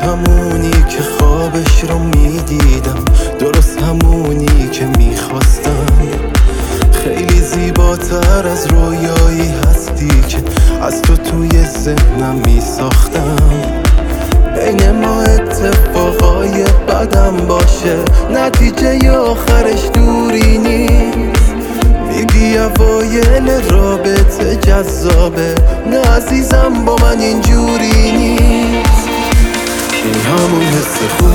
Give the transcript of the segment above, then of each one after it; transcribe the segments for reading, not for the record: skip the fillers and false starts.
همونی که خوابش رو میدیدم، درست همونی که میخواستم. خیلی زیباتر از رویایی هستی که از تو توی ذهنم میساختم. بین ما اتفاقای بدم باشه، نتیجه آخرش دوری نیست. میگی اوایل رابطه جذابه، نه عزیزم با من اینجوری نیست. این همون حس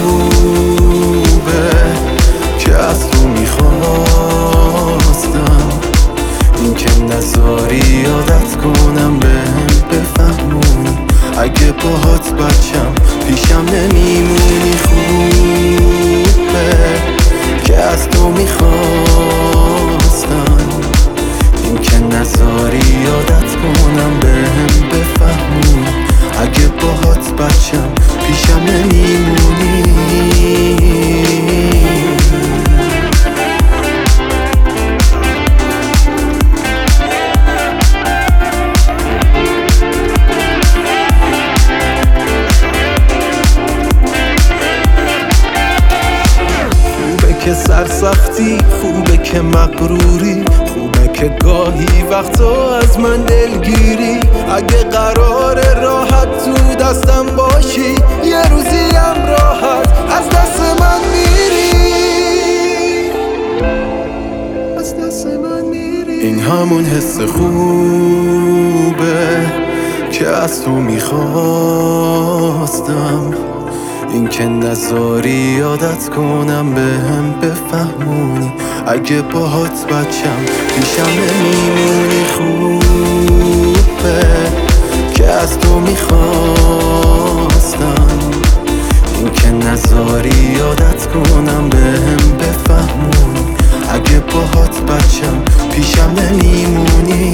خوبه که از تو میخواستم، این که نذاری عادت کنم بهم بفهمونی. اگه باهات بچم پیشم نمیمونی. خوبه که از تو میخواستم، این که نذاری عادت کنم بهم بفهمونی. اگه باهات بچم پیشم نمیمونی. که سرسختی، خوبه که مغروری، خوبه که گاهی وقتا از من دلگیری. اگه قرار راحت تو دستم باشی، یه روزی هم راحت از دست من میری. از دست من میری. این همون حس خوبه که از تو میخواستم، این که نذاری عادت کنم بهم بفهمونی. اگه باهات بچم پیشم نمیمونی. خوبه که از تو میخواستم، این که نذاری عادت کنم بهم بفهمونی. اگه باهات بچم پیشم نمیمونی.